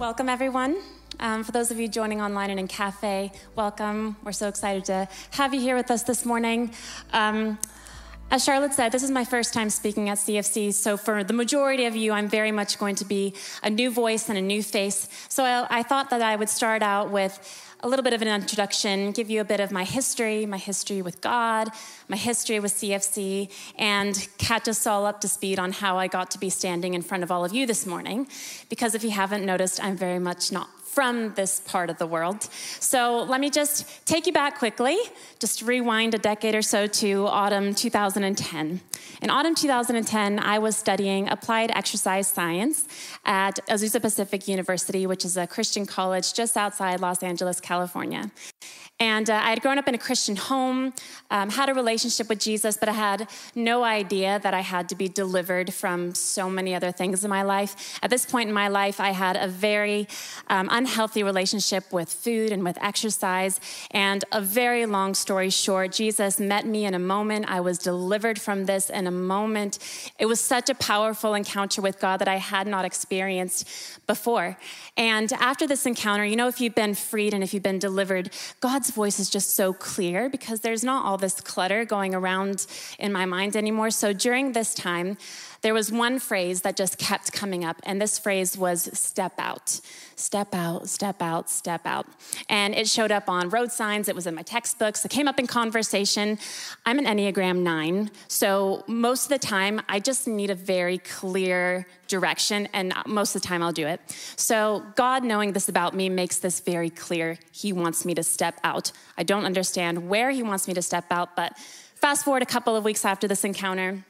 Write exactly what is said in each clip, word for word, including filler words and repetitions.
Welcome, everyone. Um, for those of you joining online and in cafe, welcome. We're so excited to have you here with us this morning. Um, as Charlotte said, this is my first time speaking at C F C, so for the majority of you, I'm very much going to be a new voice and a new face. So I, I thought that I would start out with a little bit of an introduction, give you a bit of my history, my history with God, my history with C F C, and catch us all up to speed on how I got to be standing in front of all of you this morning. Because if you haven't noticed, I'm very much not from this part of the world. So let me just take you back quickly, just rewind a decade or so to autumn two thousand ten. In autumn two thousand ten, I was studying applied exercise science at Azusa Pacific University, which is a Christian college just outside Los Angeles, California. And uh, I had grown up in a Christian home, um, had a relationship with Jesus, but I had no idea that I had to be delivered from so many other things in my life. At this point in my life, I had a very um, unhealthy relationship with food and with exercise. And a very long story short, Jesus met me in a moment. I was delivered from this in a moment. It was such a powerful encounter with God that I had not experienced before. And after this encounter, you know, if you've been freed and if you've been delivered, God's voice is just so clear because there's not all this clutter going around in my mind anymore. So during this time, there was one phrase that just kept coming up, and this phrase was step out, step out, step out, step out. And it showed up on road signs. It was in my textbooks. It came up in conversation. I'm an Enneagram nine, so most of the time, I just need a very clear direction, and most of the time I'll do it. So God, knowing this about me, makes this very clear. He wants me to step out. I don't understand where he wants me to step out, but fast forward a couple of weeks after this encounter,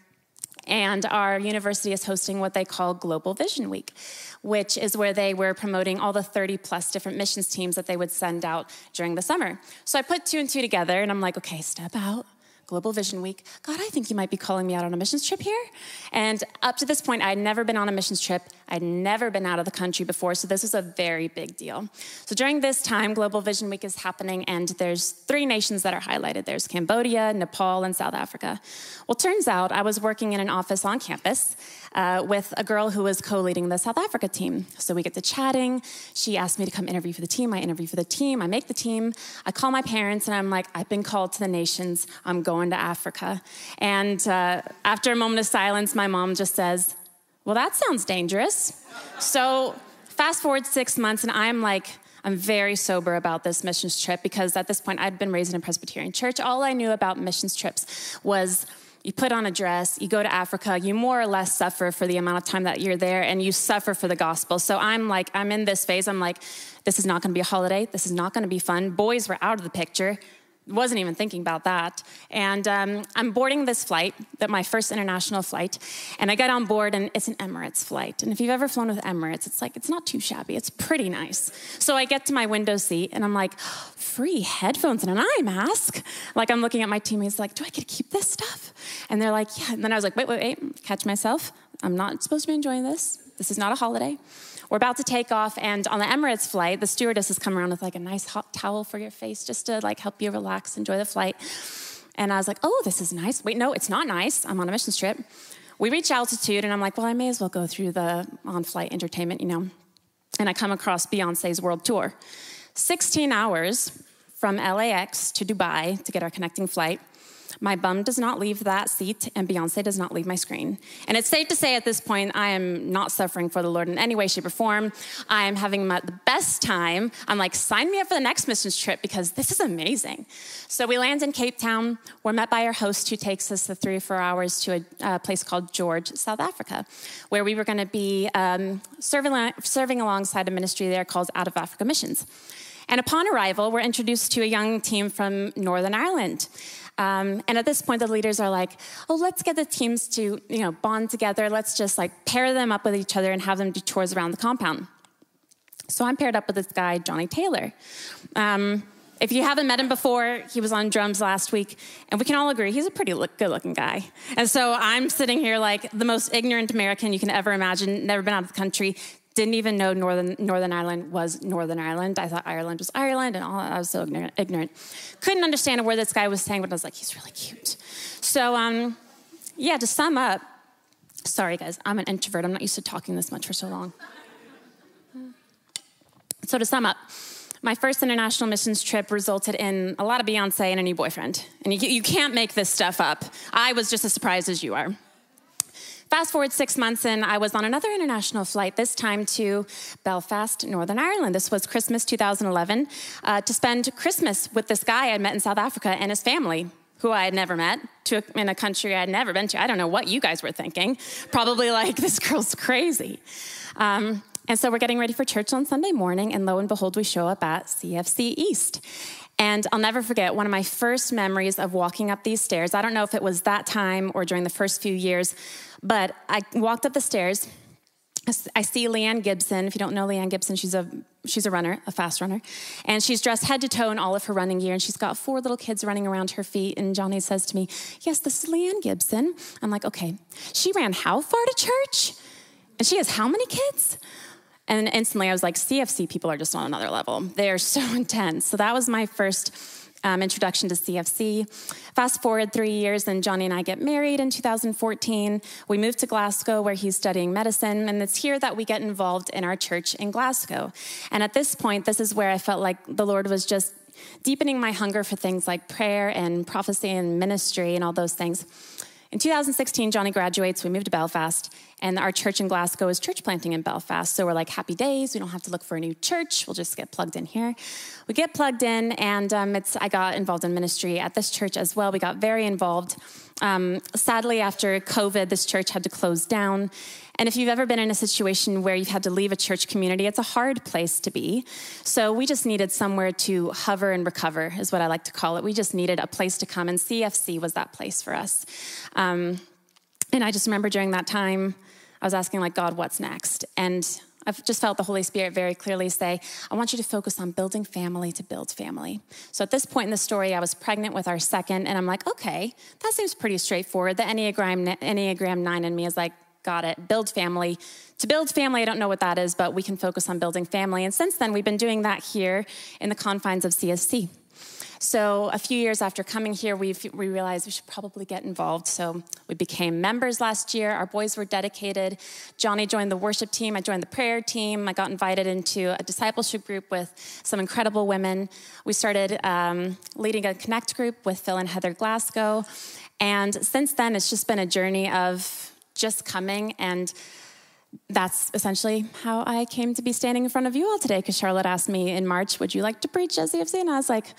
and our university is hosting what they call Global Vision Week, which is where they were promoting all the thirty plus different missions teams that they would send out during the summer. So I put two and two together, and I'm like, okay, step out. Global Vision Week. God, I think you might be calling me out on a missions trip here. And up to this point, I'd never been on a missions trip. I'd never been out of the country before, so this was a very big deal. So during this time, Global Vision Week is happening, and there's three nations that are highlighted. There's Cambodia, Nepal, and South Africa. Well, turns out I was working in an office on campus uh, with a girl who was co-leading the South Africa team. So we get to chatting. She asked me to come interview for the team. I interview for the team. I make the team. I call my parents, and I'm like, I've been called to the nations. I'm going Going to Africa. And uh, after a moment of silence, my mom just says, well, that sounds dangerous. So fast forward six months, and I'm like, I'm very sober about this missions trip because at this point, I'd been raised in a Presbyterian church. All I knew about missions trips was you put on a dress, you go to Africa, you more or less suffer for the amount of time that you're there, and you suffer for the gospel. So I'm like, I'm in this phase. I'm like, this is not going to be a holiday. This is not going to be fun. Boys were out of the picture. Wasn't even thinking about that. And um, I'm boarding this flight, that my first international flight, and I get on board, and it's an Emirates flight. And if you've ever flown with Emirates, it's like, it's not too shabby. It's pretty nice. So I get to my window seat, and I'm like, free headphones and an eye mask. Like, I'm looking at my teammates like, do I get to keep this stuff? And they're like, yeah. And then I was like, wait, wait, wait, catch myself. I'm not supposed to be enjoying this. This is not a holiday. We're about to take off, and on the Emirates flight, the stewardesses come around with like a nice hot towel for your face just to like help you relax, enjoy the flight. And I was like, oh, this is nice. Wait, no, it's not nice. I'm on a missions trip. We reach altitude, and I'm like, well, I may as well go through the on-flight entertainment, you know. And I come across Beyonce's world tour. sixteen hours from L A X to Dubai to get our connecting flight. My bum does not leave that seat, and Beyonce does not leave my screen. And it's safe to say at this point, I am not suffering for the Lord in any way, shape, or form. I am having my, the best time. I'm like, sign me up for the next missions trip because this is amazing. So we land in Cape Town. We're met by our host who takes us the three or four hours to a, a place called George, South Africa, where we were going to be um, serving, serving alongside a ministry there called Out of Africa Missions. And upon arrival, we're introduced to a young team from Northern Ireland. Um, and at this point, the leaders are like, oh, let's get the teams to, you know, bond together. Let's just like pair them up with each other and have them do tours around the compound. So I'm paired up with this guy, Johnny Taylor. Um, if you haven't met him before, he was on drums last week, and we can all agree he's a pretty look, good-looking guy. And so I'm sitting here like the most ignorant American you can ever imagine, never been out of the country, didn't even know Northern Northern Ireland was Northern Ireland. I thought Ireland was Ireland and all that. I was so ignorant. ignorant. Couldn't understand a word this guy was saying, but I was like, he's really cute. So, um, yeah, to sum up, sorry, guys, I'm an introvert. I'm not used to talking this much for so long. So to sum up, my first international missions trip resulted in a lot of Beyonce and a new boyfriend. And you, you can't make this stuff up. I was just as surprised as you are. Fast forward six months in, I was on another international flight, this time to Belfast, Northern Ireland. This was Christmas two thousand eleven, uh, to spend Christmas with this guy I'd met in South Africa and his family, who I had never met, to a, in a country I had never been to. I don't know what you guys were thinking. Probably like, this girl's crazy. Um, and so we're getting ready for church on Sunday morning, and lo and behold, we show up at C F C East. And I'll never forget one of my first memories of walking up these stairs. I don't know if it was that time or during the first few years, but I walked up the stairs. I see Leanne Gibson. If you don't know Leanne Gibson, she's a she's a runner, a fast runner. And she's dressed head to toe in all of her running gear, and she's got four little kids running around her feet. And Johnny says to me, yes, this is Leanne Gibson. I'm like, okay. She ran how far to church? And she has how many kids? And instantly I was like, C F C people are just on another level. They are so intense. So that was my first um, introduction to C F C. Fast forward three years, and Johnny and I get married in two thousand fourteen. We moved to Glasgow, where he's studying medicine, and it's here that we get involved in our church in Glasgow. And at this point, this is where I felt like the Lord was just deepening my hunger for things like prayer and prophecy and ministry and all those things. In two thousand sixteen, Johnny graduates, we moved to Belfast, and our church in Glasgow is church planting in Belfast. So we're like, happy days, we don't have to look for a new church, we'll just get plugged in here. We get plugged in, and um, it's, I got involved in ministry at this church as well. We got very involved. Um, sadly, after COVID, this church had to close down. And if you've ever been in a situation where you've had to leave a church community, it's a hard place to be. So we just needed somewhere to hover and recover, is what I like to call it. We just needed a place to come, and C F C was that place for us. Um, and I just remember during that time, I was asking, like, God, what's next? And I've just felt the Holy Spirit very clearly say, I want you to focus on building family to build family. So at this point in the story, I was pregnant with our second, and I'm like, okay, that seems pretty straightforward. The Enneagram, Enneagram nine in me is like, got it, build family. To build family, I don't know what that is, but we can focus on building family. And since then, we've been doing that here in the confines of C S C. So a few years after coming here, we we realized we should probably get involved. So we became members last year. Our boys were dedicated. Johnny joined the worship team. I joined the prayer team. I got invited into a discipleship group with some incredible women. We started um, leading a Connect group with Phil and Heather Glasgow. And since then, it's just been a journey of just coming, and that's essentially how I came to be standing in front of you all today, because Charlotte asked me in March, would you like to preach at C F C? And I was like,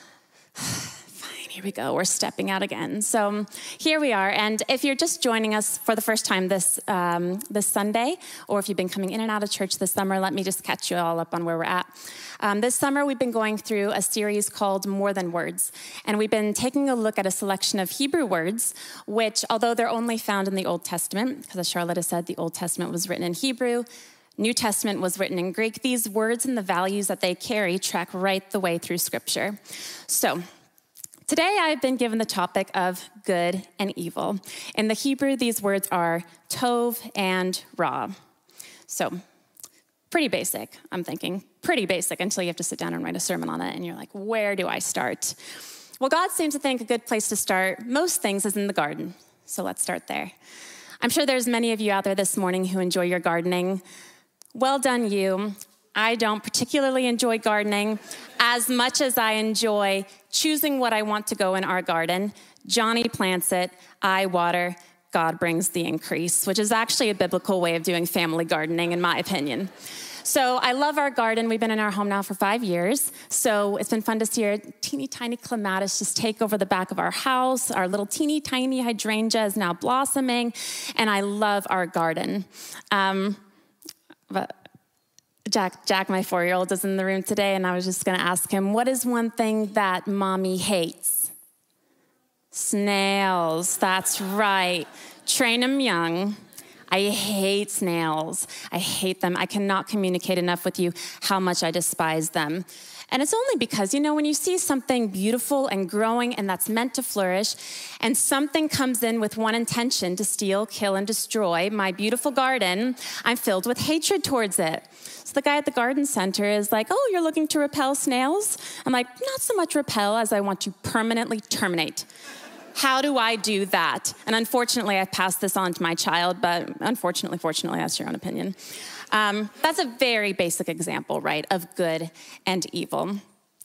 fine, here we go. We're stepping out again. So here we are. And if you're just joining us for the first time this um, this Sunday, or if you've been coming in and out of church this summer, let me just catch you all up on where we're at. Um, this summer, we've been going through a series called More Than Words, and we've been taking a look at a selection of Hebrew words, which, although they're only found in the Old Testament, because as Charlotte has said, the Old Testament was written in Hebrew, New Testament was written in Greek, these words and the values that they carry track right the way through Scripture. So today, I've been given the topic of good and evil. In the Hebrew, these words are tov and ra. So pretty basic, I'm thinking. Pretty basic until you have to sit down and write a sermon on it, and you're like, where do I start? Well, God seems to think a good place to start most things is in the garden. So let's start there. I'm sure there's many of you out there this morning who enjoy your gardening. Well done, you. I don't particularly enjoy gardening as much as I enjoy choosing what I want to go in our garden. Johnny plants it, I water, God brings the increase, which is actually a biblical way of doing family gardening, in my opinion. So I love our garden. We've been in our home now for five years. So it's been fun to see our teeny tiny clematis just take over the back of our house. Our little teeny tiny hydrangea is now blossoming, and I love our garden. Um, but Jack, Jack, my four-year-old, is in the room today, and I was just going to ask him, what is one thing that mommy hates? Snails. That's right. Train them young. I hate snails. I hate them. I cannot communicate enough with you how much I despise them. And it's only because, you know, when you see something beautiful and growing and that's meant to flourish, and something comes in with one intention to steal, kill, and destroy my beautiful garden, I'm filled with hatred towards it. So the guy at the garden center is like, oh, you're looking to repel snails? I'm like, not so much repel as I want to permanently terminate. How do I do that? And unfortunately, I've passed this on to my child, but unfortunately, fortunately, that's your own opinion. Um, that's a very basic example, right, of good and evil.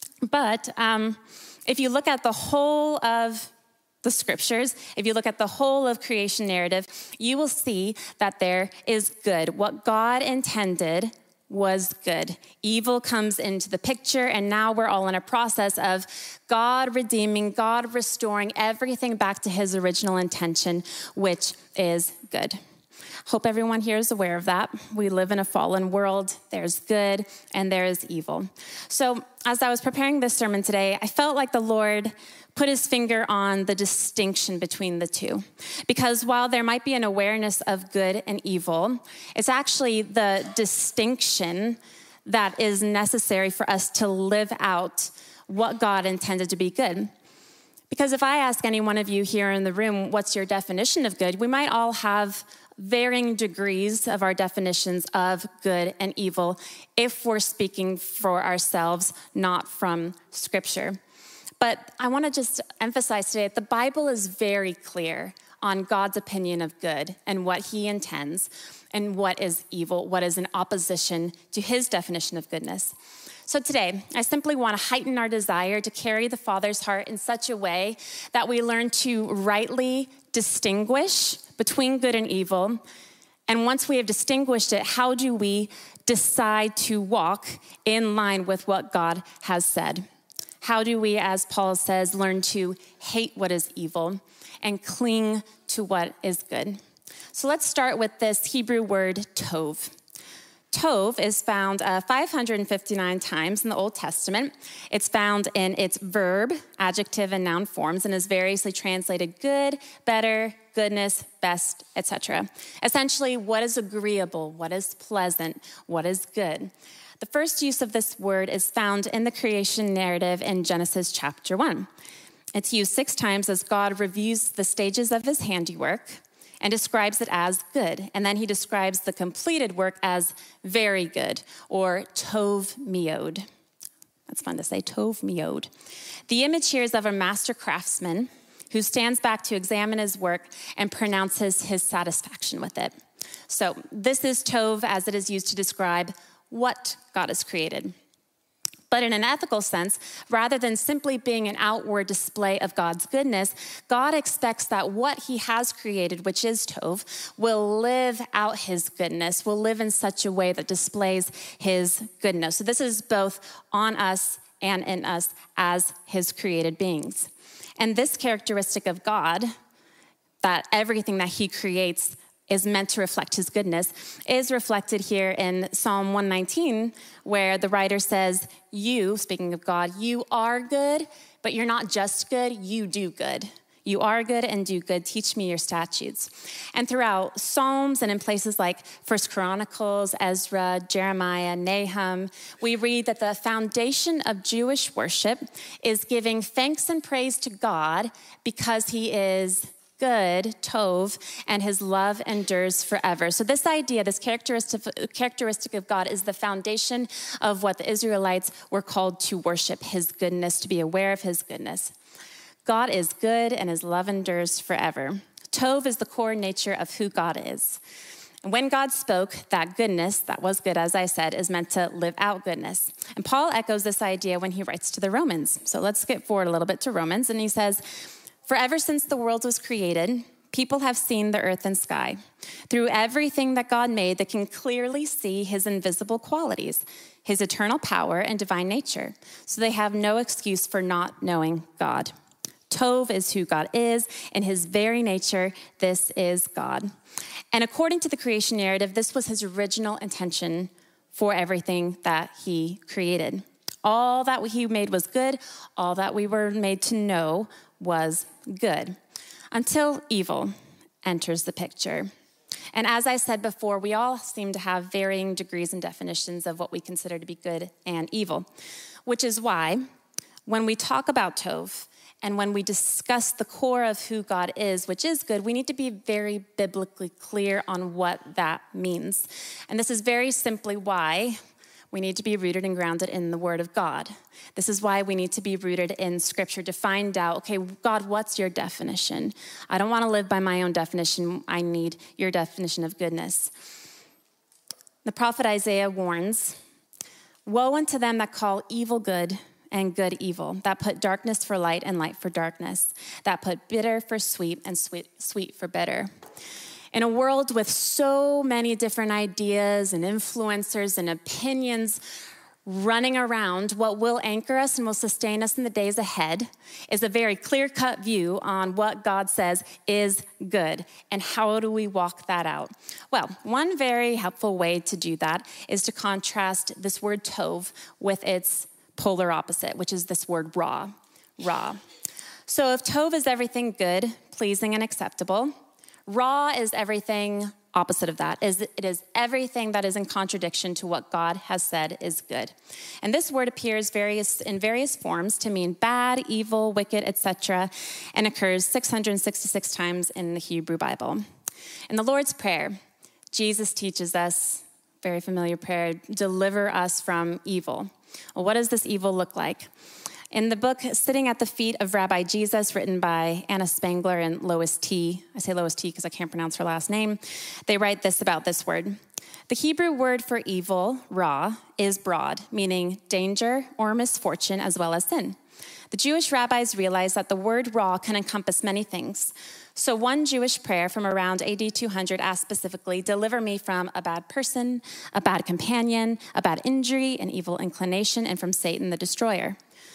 But um, if you look at the whole of the scriptures, if you look at the whole of creation narrative, you will see that there is good. What God intended was good. Evil comes into the picture, and now we're all in a process of God redeeming, God restoring everything back to his original intention, which is good. Hope everyone here is aware of that. We live in a fallen world. There's good and there is evil. So as I was preparing this sermon today, I felt like the Lord put his finger on the distinction between the two. Because while there might be an awareness of good and evil, it's actually the distinction that is necessary for us to live out what God intended to be good. Because if I ask any one of you here in the room, what's your definition of good? We might all have varying degrees of our definitions of good and evil if we're speaking for ourselves, not from Scripture. But I want to just emphasize today that the Bible is very clear on God's opinion of good and what he intends and what is evil, what is in opposition to his definition of goodness. So today, I simply want to heighten our desire to carry the Father's heart in such a way that we learn to rightly distinguish between good and evil. And once we have distinguished it, how do we decide to walk in line with what God has said? How do we, as Paul says, learn to hate what is evil and cling to what is good? So let's start with this Hebrew word tov. Tov is found uh, five hundred fifty-nine times in the Old Testament. It's found in its verb, adjective, and noun forms and is variously translated good, better, goodness, best, et cetera. Essentially, what is agreeable, what is pleasant, what is good. The first use of this word is found in the creation narrative in Genesis chapter one. It's used six times as God reviews the stages of his handiwork and describes it as good. And then he describes the completed work as very good, or tov miod. That's fun to say, tov miod. The image here is of a master craftsman who stands back to examine his work and pronounces his satisfaction with it. So this is tov as it is used to describe what God has created. But in an ethical sense, rather than simply being an outward display of God's goodness, God expects that what he has created, which is tov, will live out his goodness, will live in such a way that displays his goodness. So this is both on us and in us as his created beings. And this characteristic of God, that everything that he creates is meant to reflect his goodness, is reflected here in Psalm one nineteen, where the writer says, you, speaking of God, you are good, but you're not just good, you do good. You are good and do good. Teach me your statutes. And throughout Psalms and in places like First Chronicles, Ezra, Jeremiah, Nahum, we read that the foundation of Jewish worship is giving thanks and praise to God because he is good, tov, and his love endures forever. So this idea, this characteristic, characteristic of God is the foundation of what the Israelites were called to worship, his goodness, to be aware of his goodness. God is good and his love endures forever. Tov is the core nature of who God is. And when God spoke, that goodness, that was good, as I said, is meant to live out goodness. And Paul echoes this idea when he writes to the Romans. So let's skip forward a little bit to Romans, and he says, for ever since the world was created, people have seen the earth and sky. Through everything that God made, they can clearly see his invisible qualities, his eternal power and divine nature. So they have no excuse for not knowing God. Tov is who God is. In his very nature, this is God. And according to the creation narrative, this was his original intention for everything that he created. All that he made was good. All that we were made to know was good, until evil enters the picture. And as I said before, we all seem to have varying degrees and definitions of what we consider to be good and evil, which is why when we talk about tov and when we discuss the core of who God is, which is good, we need to be very biblically clear on what that means. And this is very simply why we need to be rooted and grounded in the Word of God. This is why we need to be rooted in Scripture to find out, okay, God, what's your definition? I don't want to live by my own definition. I need your definition of goodness. The prophet Isaiah warns, "Woe unto them that call evil good and good evil, that put darkness for light and light for darkness, that put bitter for sweet and sweet, sweet for bitter." In a world with so many different ideas and influencers and opinions running around, what will anchor us and will sustain us in the days ahead is a very clear-cut view on what God says is good. And how do we walk that out? Well, one very helpful way to do that is to contrast this word tov with its polar opposite, which is this word ra, ra. So if tov is everything good, pleasing, and acceptable, ra is everything opposite of that. Is it is everything that is in contradiction to what God has said is good. And this word appears various in various forms to mean bad, evil, wicked, et cetera, and occurs six hundred sixty-six times in the Hebrew Bible. In the Lord's Prayer, Jesus teaches us, very familiar prayer, deliver us from evil. Well, what does this evil look like? In the book Sitting at the Feet of Rabbi Jesus, written by Anna Spangler and Lois T., I say Lois T. because I can't pronounce her last name, they write this about this word. The Hebrew word for evil, ra, is broad, meaning danger or misfortune as well as sin. The Jewish rabbis realized that the word ra can encompass many things. So one Jewish prayer from around A D two hundred asked specifically, deliver me from a bad person, a bad companion, a bad injury, an evil inclination, and from Satan the destroyer.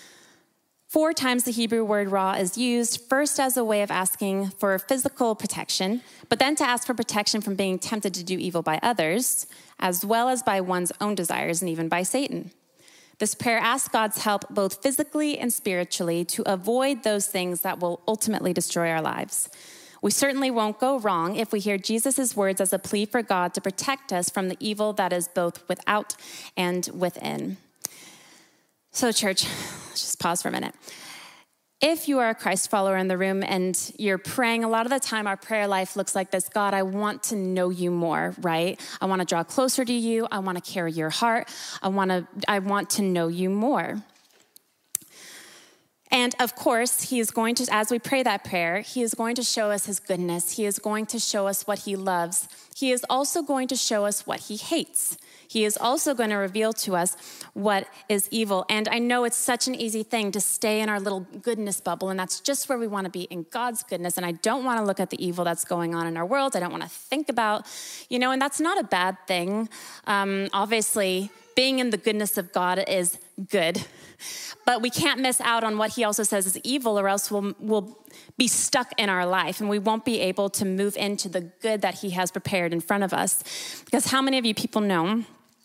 Four times the Hebrew word ra is used, first as a way of asking for physical protection, but then to ask for protection from being tempted to do evil by others, as well as by one's own desires and even by Satan. This prayer asks God's help both physically and spiritually to avoid those things that will ultimately destroy our lives. We certainly won't go wrong if we hear Jesus' words as a plea for God to protect us from the evil that is both without and within. So, church, let's just pause for a minute. If you are a Christ follower in the room and you're praying, a lot of the time our prayer life looks like this: God, I want to know you more, right? I want to draw closer to you. I want to carry your heart. I want to, I want to know you more. And of course, he is going to, as we pray that prayer, he is going to show us his goodness. He is going to show us what he loves. He is also going to show us what he hates. He is also going to reveal to us what is evil. And I know it's such an easy thing to stay in our little goodness bubble, and that's just where we want to be, in God's goodness. And I don't want to look at the evil that's going on in our world. I don't want to think about, you know, and that's not a bad thing. Um, obviously, being in the goodness of God is good, but we can't miss out on what he also says is evil, or else we'll, we'll be stuck in our life and we won't be able to move into the good that he has prepared in front of us. Because how many of you people know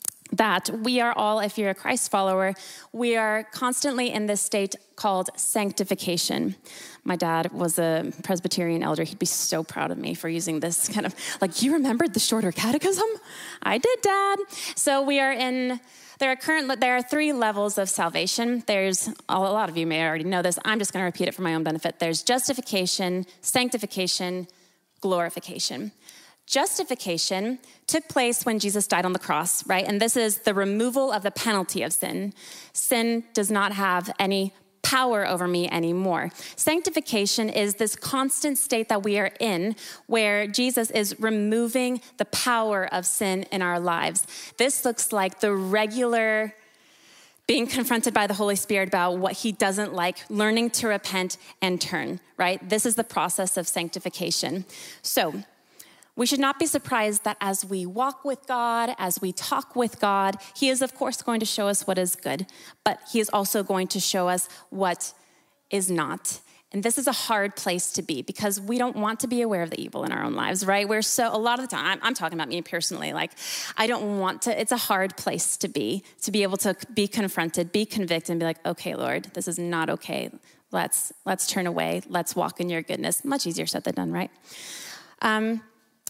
that we are all, if you're a Christ follower, we are constantly in this state called sanctification. My dad was a Presbyterian elder. He'd be so proud of me for using this kind of, like, you remembered the shorter catechism? I did, Dad. So we are in, there are current, there are three levels of salvation. There's, a lot of you may already know this. I'm just going to repeat it for my own benefit. There's justification, sanctification, glorification. Justification took place when Jesus died on the cross, right? And this is the removal of the penalty of sin. Sin does not have any power over me anymore. Sanctification is this constant state that we are in where Jesus is removing the power of sin in our lives. This looks like the regular being confronted by the Holy Spirit about what he doesn't like, learning to repent and turn, right? This is the process of sanctification. So, we should not be surprised that as we walk with God, as we talk with God, he is, of course, going to show us what is good, but he is also going to show us what is not. And this is a hard place to be because we don't want to be aware of the evil in our own lives, right? We're so, a lot of the time, I'm, I'm talking about me personally, like, I don't want to, it's a hard place to be, to be able to be confronted, be convicted, and be like, okay, Lord, this is not okay. Let's, let's turn away. Let's walk in your goodness. Much easier said than done, right? Um,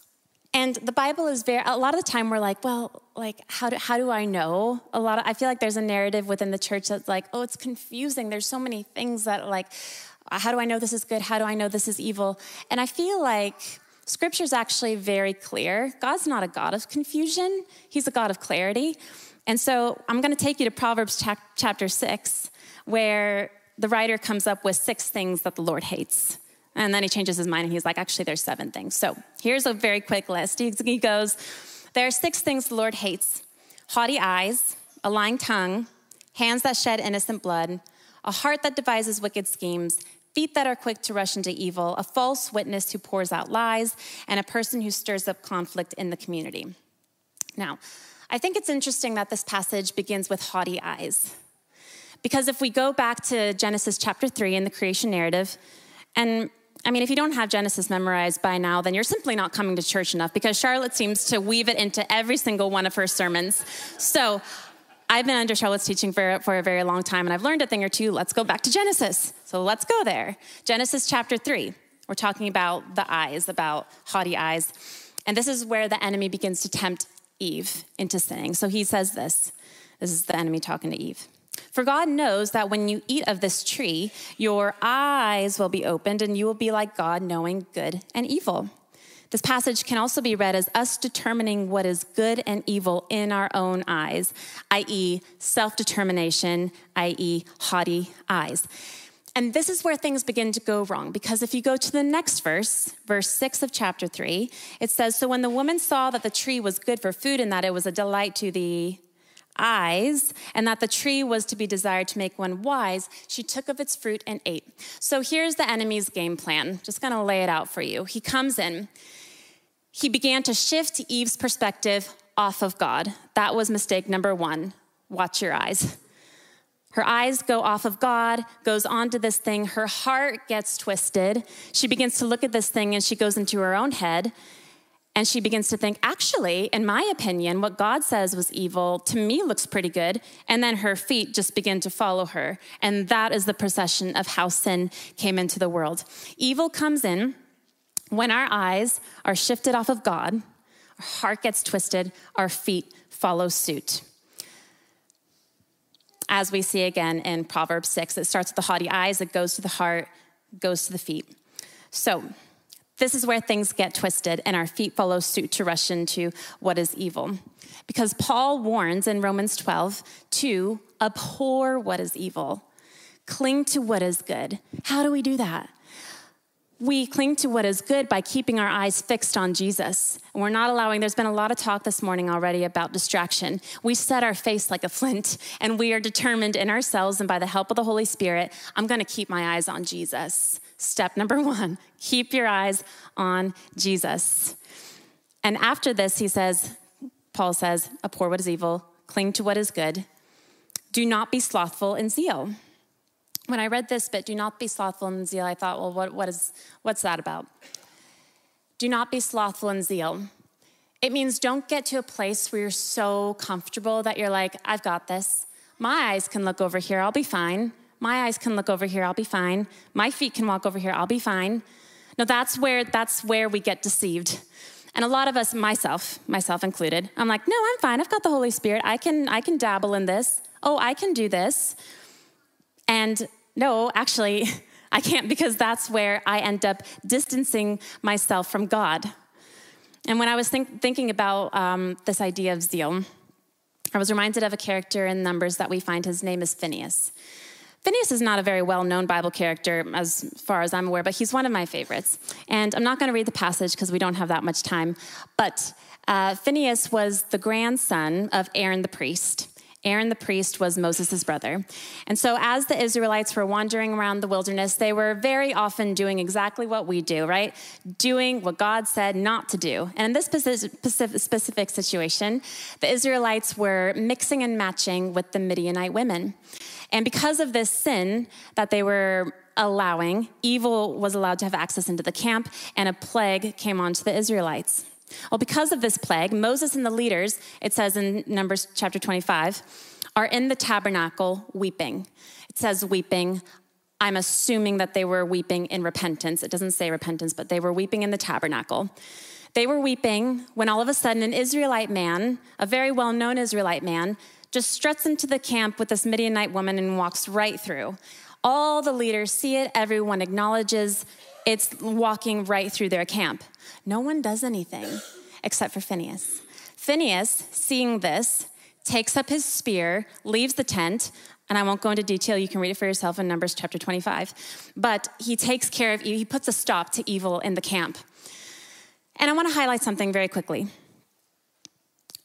And the Bible is very, a lot of the time we're like, well, like, how do, how do I know? A lot of, I feel like there's a narrative within the church that's like, oh, it's confusing. There's so many things that like, how do I know this is good? How do I know this is evil? And I feel like Scripture is actually very clear. God's not a God of confusion. He's a God of clarity. And so I'm going to take you to Proverbs chapter six, where the writer comes up with six things that the Lord hates. And then he changes his mind and he's like, actually, there's seven things. So here's a very quick list. He goes, There are six things the Lord hates: haughty eyes, a lying tongue, hands that shed innocent blood, a heart that devises wicked schemes, feet that are quick to rush into evil, a false witness who pours out lies, and a person who stirs up conflict in the community. Now, I think it's interesting that this passage begins with haughty eyes. Because if we go back to Genesis chapter three in the creation narrative, and I mean, if you don't have Genesis memorized by now, then you're simply not coming to church enough, because Charlotte seems to weave it into every single one of her sermons. So I've been under Charlotte's teaching for, for a very long time, and I've learned a thing or two. Let's go back to Genesis. So let's go there. Genesis chapter three. We're talking about the eyes, about haughty eyes. And this is where the enemy begins to tempt Eve into sinning. So he says this. This is the enemy talking to Eve. For God knows that when you eat of this tree, your eyes will be opened and you will be like God, knowing good and evil. This passage can also be read as us determining what is good and evil in our own eyes, that is self-determination, that is haughty eyes. And this is where things begin to go wrong, because if you go to the next verse, verse six of chapter three, it says, so when the woman saw that the tree was good for food and that it was a delight to the eyes, and that the tree was to be desired to make one wise, she took of its fruit and ate. So here's the enemy's game plan. Just gonna lay it out for you. He comes in. He began to shift Eve's perspective off of God. That was mistake number one. Watch your eyes. Her eyes go off of God, goes on to this thing. Her heart gets twisted. She begins to look at this thing and she goes into her own head. And she begins to think, actually, in my opinion, what God says was evil to me looks pretty good. And then her feet just begin to follow her. And that is the procession of how sin came into the world. Evil comes in when our eyes are shifted off of God, our heart gets twisted, our feet follow suit. As we see again in Proverbs six, it starts with the haughty eyes, it goes to the heart, goes to the feet. So this is where things get twisted and our feet follow suit to rush into what is evil. Because Paul warns in Romans twelve to abhor what is evil, cling to what is good. How do we do that? We cling to what is good by keeping our eyes fixed on Jesus. And we're not allowing, there's been a lot of talk this morning already about distraction. We set our face like a flint, and we are determined in ourselves and by the help of the Holy Spirit, I'm gonna keep my eyes on Jesus. Step number one, keep your eyes on Jesus. And after this, he says, Paul says, abhor what is evil, cling to what is good. Do not be slothful in zeal. When I read this bit, do not be slothful in zeal, I thought, well, what, what is, what's that about? Do not be slothful in zeal. It means don't get to a place where you're so comfortable that you're like, I've got this. My eyes can look over here, I'll be fine. My eyes can look over here, I'll be fine. My feet can walk over here, I'll be fine. No, that's where, that's where we get deceived. And a lot of us, myself, myself included, I'm like, no, I'm fine. I've got the Holy Spirit. I can, I can dabble in this. Oh, I can do this. And no, actually, I can't, because that's where I end up distancing myself from God. And when I was think, thinking about um, this idea of zeal, I was reminded of a character in Numbers that we find. His name is Phinehas. Phinehas is not a very well-known Bible character as far as I'm aware, but he's one of my favorites. And I'm not going to read the passage because we don't have that much time. But uh, Phinehas was the grandson of Aaron the priest. Aaron the priest was Moses' brother. And so as the Israelites were wandering around the wilderness, they were very often doing exactly what we do, right? Doing what God said not to do. And in this specific situation, the Israelites were mixing and matching with the Midianite women. And because of this sin that they were allowing, evil was allowed to have access into the camp, and a plague came onto the Israelites. Well, because of this plague, Moses and the leaders, it says in Numbers chapter twenty-five, are in the tabernacle weeping. It says weeping. I'm assuming that they were weeping in repentance. It doesn't say repentance, but they were weeping in the tabernacle. They were weeping when all of a sudden an Israelite man, a very well-known Israelite man, just struts into the camp with this Midianite woman and walks right through. All the leaders see it. Everyone acknowledges it's walking right through their camp. No one does anything except for Phinehas. Phinehas, seeing this, takes up his spear, leaves the tent, and I won't go into detail. You can read it for yourself in Numbers chapter twenty-five. But he takes care of, he puts a stop to evil in the camp. And I want to highlight something very quickly.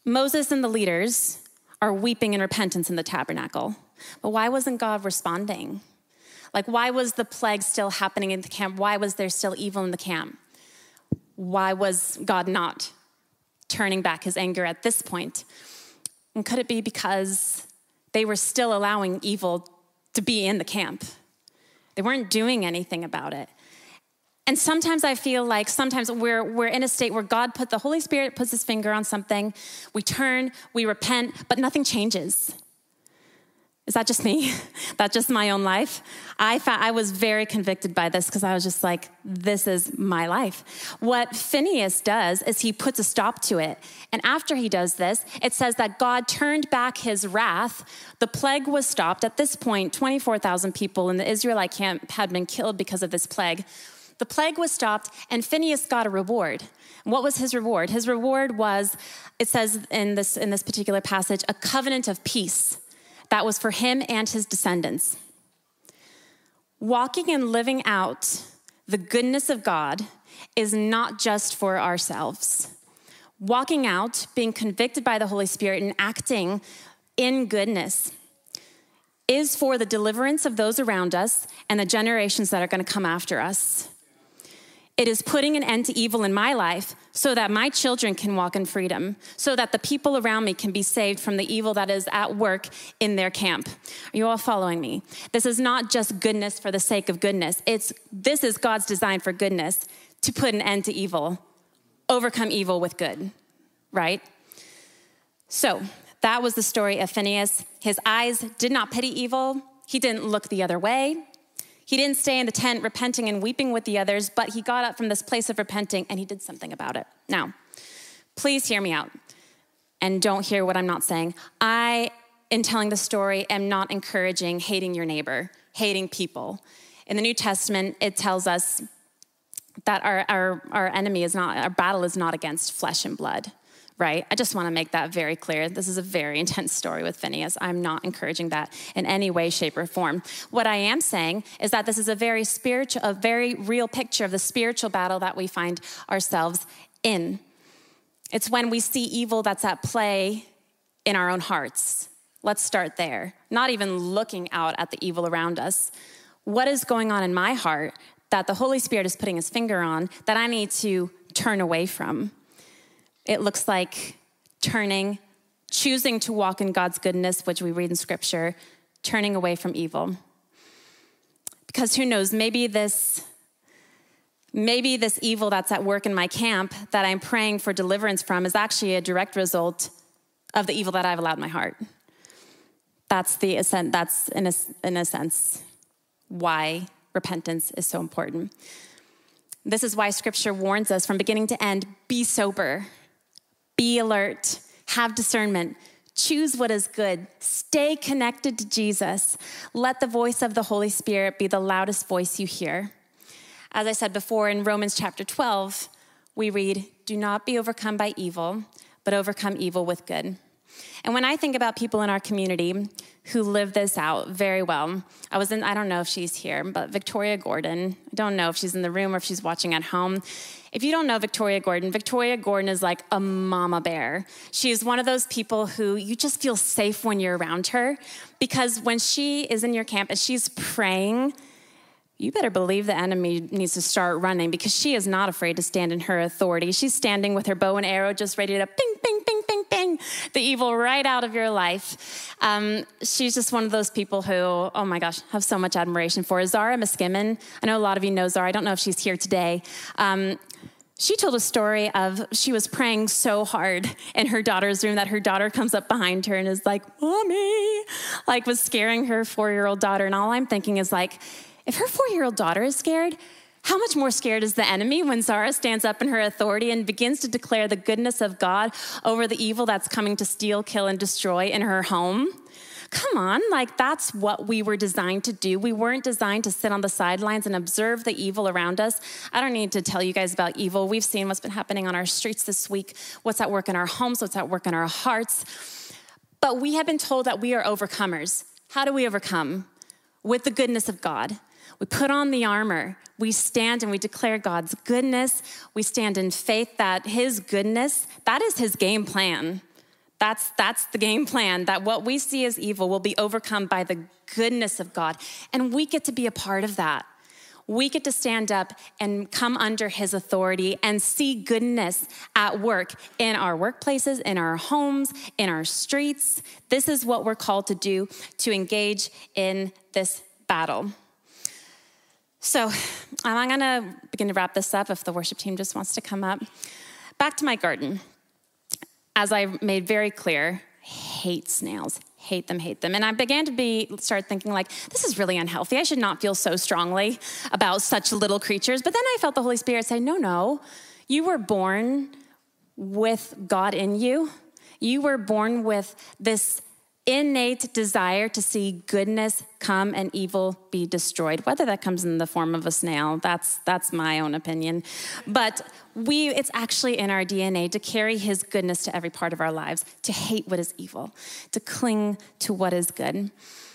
Moses and the leaders are weeping in repentance in the tabernacle. But why wasn't God responding? Like, why was the plague still happening in the camp? Why was there still evil in the camp? Why was God not turning back his anger at this point? And could it be because they were still allowing evil to be in the camp? They weren't doing anything about it. And sometimes I feel like sometimes we're we're in a state where God put the Holy Spirit puts his finger on something. We turn, we repent, but nothing changes. Is that just me? That's just my own life? I found, I was very convicted by this because I was just like, this is my life. What Phinehas does is he puts a stop to it. And after he does this, it says that God turned back his wrath. The plague was stopped. At this point, twenty-four thousand people in the Israelite camp had been killed because of this plague. The plague was stopped, and Phinehas got a reward. What was his reward? His reward was, it says in this, in this particular passage, a covenant of peace. That was for him and his descendants. Walking and living out the goodness of God is not just for ourselves. Walking out, being convicted by the Holy Spirit and acting in goodness is for the deliverance of those around us and the generations that are going to come after us. It is putting an end to evil in my life so that my children can walk in freedom, so that the people around me can be saved from the evil that is at work in their camp. Are you all following me? This is not just goodness for the sake of goodness. It's this is God's design for goodness, to put an end to evil, overcome evil with good, right? So that was the story of Phinehas. His eyes did not pity evil. He didn't look the other way. He didn't stay in the tent repenting and weeping with the others, but he got up from this place of repenting and he did something about it. Now, please hear me out and don't hear what I'm not saying. I, in telling the story, am not encouraging hating your neighbor, hating people. In the New Testament, it tells us that our, our, our enemy is not, our battle is not against flesh and blood. Right? I just want to make that very clear. This is a very intense story with Phinehas. I'm not encouraging that in any way, shape, or form. What I am saying is that this is a very spiritual, a very real picture of the spiritual battle that we find ourselves in. It's when we see evil that's at play in our own hearts. Let's start there. Not even looking out at the evil around us. What is going on in my heart that the Holy Spirit is putting his finger on that I need to turn away from? It looks like turning, choosing to walk in God's goodness, which we read in Scripture, turning away from evil. Because who knows, maybe this, maybe this evil that's at work in my camp that I'm praying for deliverance from is actually a direct result of the evil that I've allowed in my heart. That's the that's in a, in a sense why repentance is so important. This is why Scripture warns us from beginning to end, be sober. Be alert, have discernment, choose what is good, stay connected to Jesus. Let the voice of the Holy Spirit be the loudest voice you hear. As I said before, in Romans chapter twelve, we read, do not be overcome by evil, but overcome evil with good. And when I think about people in our community who live this out very well, I was in, I don't know if she's here, but Victoria Gordon, I don't know if she's in the room or if she's watching at home. If you don't know Victoria Gordon, Victoria Gordon is like a mama bear. She is one of those people who you just feel safe when you're around her, because when she is in your camp and she's praying, you better believe the enemy needs to start running, because she is not afraid to stand in her authority. She's standing with her bow and arrow just ready to ping, ping, ping, ping, ping, the evil right out of your life. Um, she's just one of those people who, oh my gosh, have so much admiration for. Zara Miskimen, I know a lot of you know Zara. I don't know if she's here today. Um, She told a story of she was praying so hard in her daughter's room that her daughter comes up behind her and is like, Mommy, like was scaring her four-year-old daughter. And all I'm thinking is like, if her four-year-old daughter is scared, how much more scared is the enemy when Zara stands up in her authority and begins to declare the goodness of God over the evil that's coming to steal, kill, and destroy in her home? Come on, like that's what we were designed to do. We weren't designed to sit on the sidelines and observe the evil around us. I don't need to tell you guys about evil. We've seen what's been happening on our streets this week, what's at work in our homes, what's at work in our hearts. But we have been told that we are overcomers. How do we overcome? With the goodness of God. We put on the armor. We stand and we declare God's goodness. We stand in faith that his goodness, that is his game plan. That's, that's the game plan, that what we see as evil will be overcome by the goodness of God. And we get to be a part of that. We get to stand up and come under his authority and see goodness at work in our workplaces, in our homes, in our streets. This is what we're called to do, to engage in this battle. So I'm gonna begin to wrap this up if the worship team just wants to come up. Back to my garden. As I made very clear, hate snails, hate them, hate them. And I began to be, start thinking like, this is really unhealthy. I should not feel so strongly about such little creatures. But then I felt the Holy Spirit say, no, no, you were born with God in you. You were born with this innate desire to see goodness come and evil be destroyed. Whether that comes in the form of a snail, that's that's my own opinion. But we, it's actually in our D N A to carry his goodness to every part of our lives, to hate what is evil, to cling to what is good.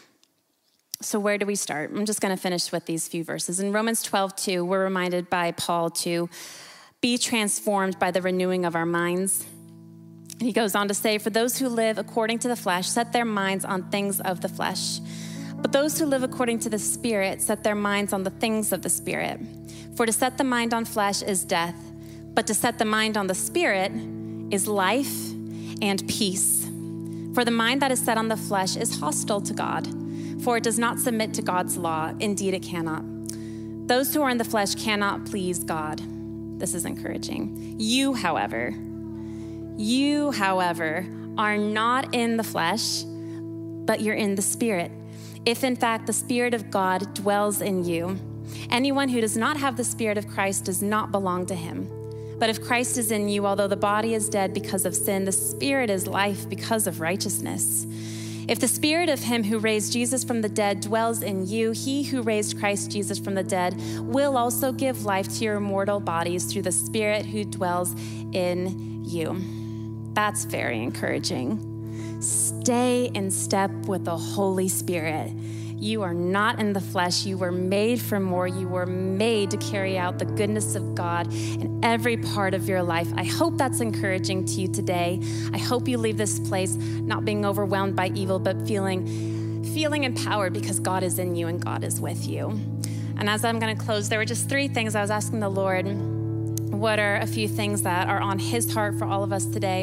So where do we start? I'm just going to finish with these few verses. In Romans twelve two, we're reminded by Paul to be transformed by the renewing of our minds. He goes on to say, for those who live according to the flesh set their minds on things of the flesh. But those who live according to the Spirit set their minds on the things of the Spirit. For to set the mind on flesh is death, but to set the mind on the Spirit is life and peace. For the mind that is set on the flesh is hostile to God, for it does not submit to God's law. Indeed, it cannot. Those who are in the flesh cannot please God. This is encouraging. You, however, You, however, are not in the flesh, but you're in the Spirit. If in fact the Spirit of God dwells in you, anyone who does not have the Spirit of Christ does not belong to him. But if Christ is in you, although the body is dead because of sin, the Spirit is life because of righteousness. If the Spirit of him who raised Jesus from the dead dwells in you, he who raised Christ Jesus from the dead will also give life to your mortal bodies through the Spirit who dwells in you. That's very encouraging. Stay in step with the Holy Spirit. You are not in the flesh. You were made for more. You were made to carry out the goodness of God in every part of your life. I hope that's encouraging to you today. I hope you leave this place not being overwhelmed by evil, but feeling, feeling empowered because God is in you and God is with you. And as I'm going to close, there were just three things I was asking the Lord. What are a few things that are on his heart for all of us today?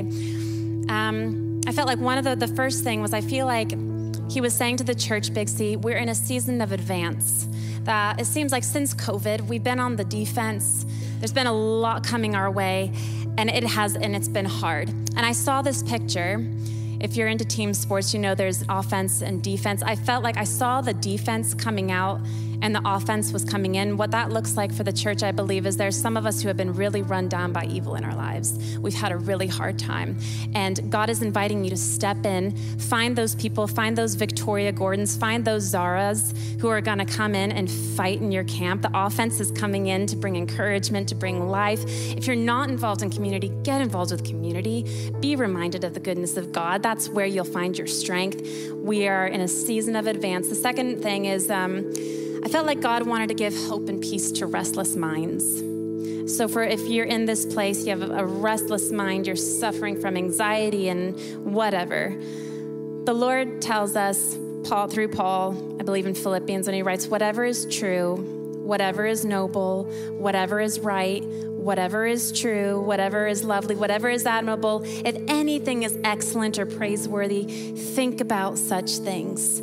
Um, I felt like one of the, the first thing was I feel like he was saying to the church, Big C, we're in a season of advance. That it seems like since COVID, we've been on the defense. There's been a lot coming our way, and it has, and it's been hard. And I saw this picture. If you're into team sports, you know there's offense and defense. I felt like I saw the defense coming out and the offense was coming in. What that looks like for the church, I believe, is there's some of us who have been really run down by evil in our lives. We've had a really hard time. And God is inviting you to step in, find those people, find those Victoria Gordons, find those Zaras who are gonna come in and fight in your camp. The offense is coming in to bring encouragement, to bring life. If you're not involved in community, get involved with community. Be reminded of the goodness of God. That's where you'll find your strength. We are in a season of advance. The second thing is, um, I felt like God wanted to give hope and peace to restless minds. So for if you're in this place, you have a restless mind, you're suffering from anxiety and whatever, the Lord tells us, Paul through Paul, I believe in Philippians, when he writes, whatever is true, whatever is noble, whatever is right, whatever is true, whatever is lovely, whatever is admirable, if anything is excellent or praiseworthy, think about such things.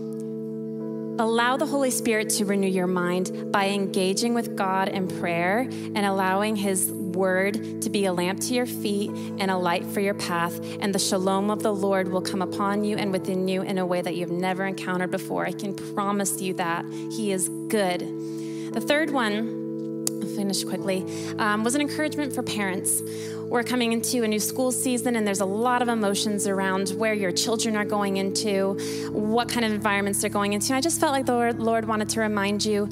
Allow the Holy Spirit to renew your mind by engaging with God in prayer and allowing his word to be a lamp to your feet and a light for your path. And the shalom of the Lord will come upon you and within you in a way that you've never encountered before. I can promise you that. He is good. The third one, I'll finish quickly, um, was an encouragement for parents. We're coming into a new school season, and there's a lot of emotions around where your children are going into, what kind of environments they're going into. And I just felt like the Lord, Lord wanted to remind you,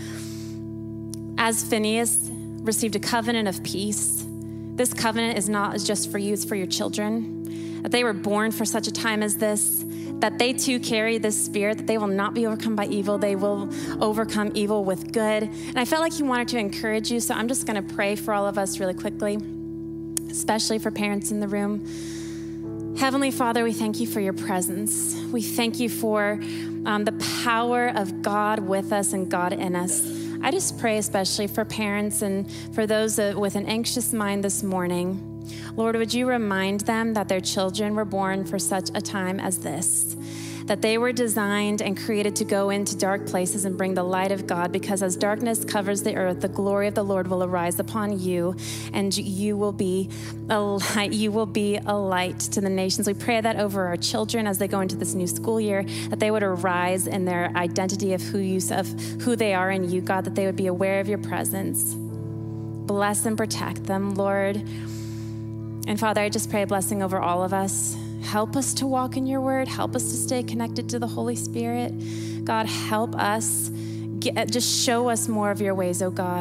as Phineas received a covenant of peace, this covenant is not just for you, it's for your children. That they were born for such a time as this, that they too carry this spirit, that they will not be overcome by evil. They will overcome evil with good. And I felt like he wanted to encourage you, so I'm just going to pray for all of us really quickly, especially for parents in the room. Heavenly Father, we thank you for your presence. We thank you for um, the power of God with us and God in us. I just pray especially for parents and for those uh, with an anxious mind this morning. Lord, would you remind them that their children were born for such a time as this, that they were designed and created to go into dark places and bring the light of God, because as darkness covers the earth, the glory of the Lord will arise upon you, and you will be a light, you will be a light to the nations. We pray that over our children as they go into this new school year, that they would arise in their identity of who you, of who they are in you, God, that they would be aware of your presence. Bless and protect them, Lord. And Father, I just pray a blessing over all of us. Help us to walk in your word. Help us to stay connected to the Holy Spirit. God, help us. Get, just show us more of your ways, oh God.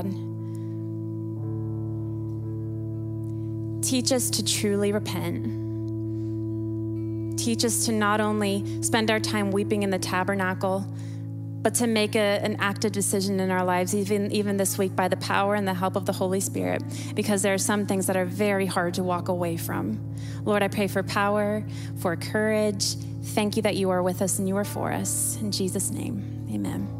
Teach us to truly repent. Teach us to not only spend our time weeping in the tabernacle, but to make a, an active decision in our lives, even, even this week, by the power and the help of the Holy Spirit, because there are some things that are very hard to walk away from. Lord, I pray for power, for courage. Thank you that you are with us and you are for us. In Jesus' name, amen.